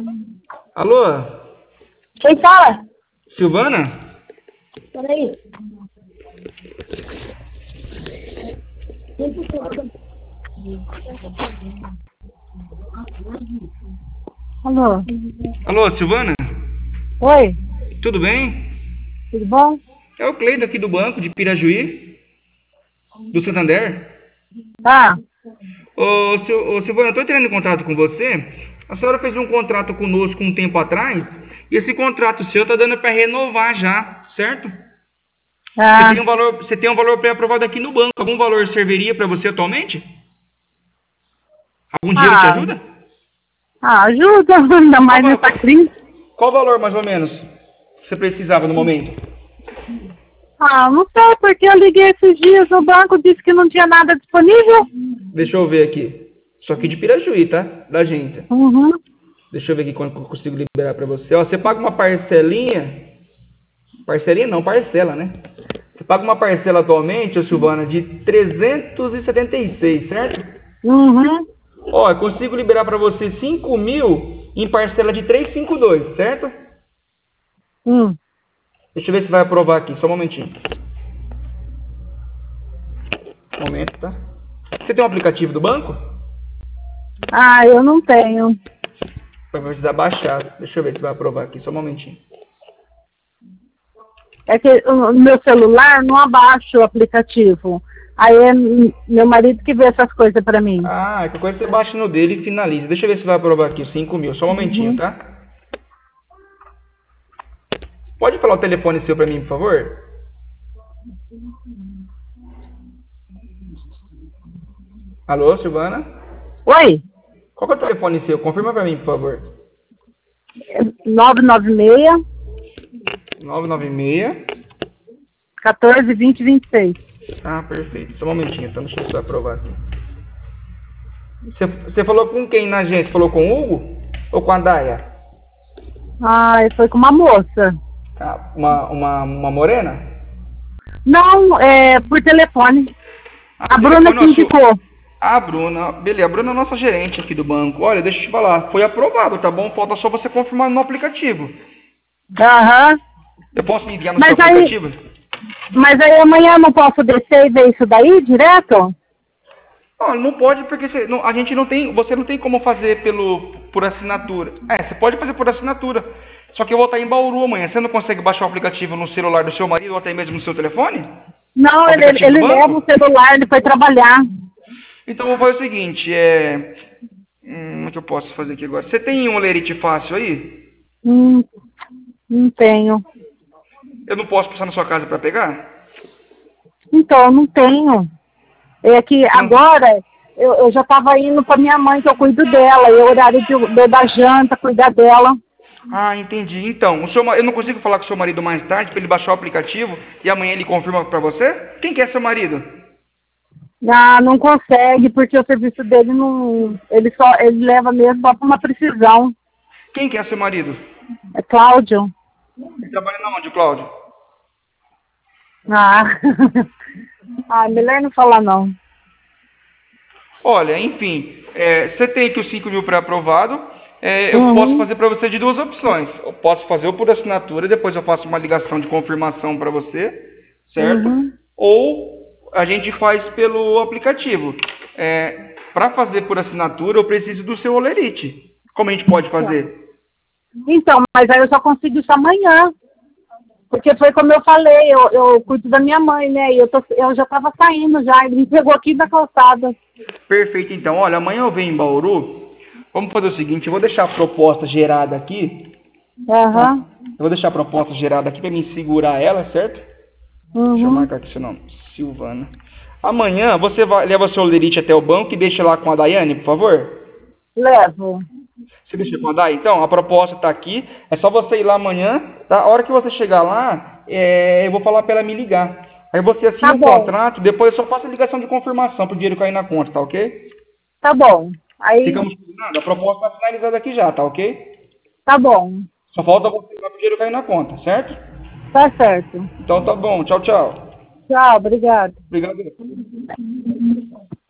Alô? Quem fala? Silvana? Peraí. Alô? Alô, Silvana? Oi, Tudo bem? tudo bom? É o Cleiton aqui do banco de Pirajuí, do Santander. Ah, Ô, Silvana, eu estou entrando em contato com você. A senhora fez um contrato conosco um tempo atrás e esse contrato seu está dando para renovar já, certo? ah, Você tem um valor pré-aprovado aqui no banco. Algum valor serviria para você atualmente? Algum dinheiro te ah, ajuda? ajuda, ainda mais Qual, nessa crise. qual valor, mais ou menos, você precisava no momento? Não sei, porque eu liguei esses dias no banco, disse que não tinha nada disponível. Deixa eu ver aqui. Só aqui de Pirajuí, tá? Da gente. Uhum. Deixa eu ver aqui quando eu consigo liberar para você. Ó, você paga uma parcelinha. Parcelinha não, parcela, né? Você paga uma parcela atualmente, ô Silvana, de 376, certo? Uhum. Ó, eu consigo liberar para você 5.000 em parcela de 352, certo? Hum. Deixa eu ver se vai aprovar aqui, só um momentinho. Um momento, tá? Você tem um aplicativo do banco? Eu não tenho. Vai precisar baixar. Deixa eu ver se vai aprovar aqui, só um momentinho. É que o meu celular não abaixa o aplicativo. Aí é meu marido que vê essas coisas pra mim. Ah, que coisa você baixa no dele e finaliza. Deixa eu ver se vai aprovar aqui, 5.000. Só um momentinho, Uhum. tá? Pode falar o telefone seu pra mim, por favor? Alô, Silvana? Oi, Qual que é o telefone seu? Confirma pra mim, por favor. 996 996. 14 20 26. Ah, perfeito. Só um momentinho, então deixa eu ver se vai aprovar aqui. Você falou com quem na agência? Falou com o Hugo? Ou com a Daia? Foi com uma moça. Ah, uma morena? Não, por telefone. A Bruna Telefone, que indicou. a Bruna, beleza, a Bruna é nossa gerente aqui do banco. Olha, deixa eu te falar, foi aprovado, tá bom? Falta só você confirmar no aplicativo. Aham. Eu posso me enviar no seu Mas aí, aplicativo? mas aí amanhã eu não posso descer e ver isso daí direto? Não, não pode porque a gente não tem, você não tem como fazer por assinatura. Você pode fazer por assinatura. Só que eu vou estar em Bauru amanhã. Você não consegue baixar o aplicativo no celular do seu marido ou até mesmo no seu telefone? Não, O aplicativo do ele leva o banco? celular, ele foi trabalhar. Então eu vou fazer o seguinte, como é que eu posso fazer aqui agora? Você tem um olerite fácil aí? Não tenho. Eu não posso passar na sua casa para pegar? Então, não tenho. É que Não. agora eu já estava indo para minha mãe, que eu cuido dela. E é o horário de eu dar janta, cuidar dela. Ah, entendi. Então, eu não consigo falar com o seu marido mais tarde para ele baixar o aplicativo e amanhã ele confirma para você? Quem que é seu marido? Não consegue, porque o serviço dele não. Ele leva mesmo só para uma precisão. Quem que é seu marido? É Cláudio. Ele trabalha na onde, Cláudio? Ah. Melhor não falar não. Olha, enfim, você tem aqui os 5.000 pré-aprovado. Eu posso Uhum. fazer para você de duas opções. Eu posso fazer ou por assinatura, depois eu faço uma ligação de confirmação para você, certo? Uhum. Ou a gente faz pelo aplicativo. Para fazer por assinatura, eu preciso do seu olerite. Como a gente pode fazer? Então, mas aí eu só consigo isso amanhã. Porque foi como eu falei, eu cuido da minha mãe, né? E eu já estava saindo já, ele me pegou aqui na calçada. Perfeito, então. Olha, amanhã eu venho em Bauru. Vamos fazer o seguinte, eu vou deixar a proposta gerada aqui. Aham. Eu vou deixar a proposta gerada aqui para mim segurar ela, certo? Deixa eu Uhum. marcar aqui seu nome. Silvana. Amanhã você leva seu olerite até o banco e deixa lá com a Daiane, por favor? Levo. Você deixa com a Dai? Então, a proposta está aqui. É só você ir lá amanhã, tá? A hora que você chegar lá, eu vou falar para ela me ligar. Aí você assina Tá o bom. contrato, depois eu só faço a ligação de confirmação para o dinheiro cair na conta, tá ok? Tá bom. Aí, Ficamos combinados? A proposta está finalizada aqui já, tá ok? tá bom. Só falta você ir lá para o dinheiro cair na conta, certo? Tá certo. Então tá bom. Tchau, tchau. Tchau, obrigado. Obrigado.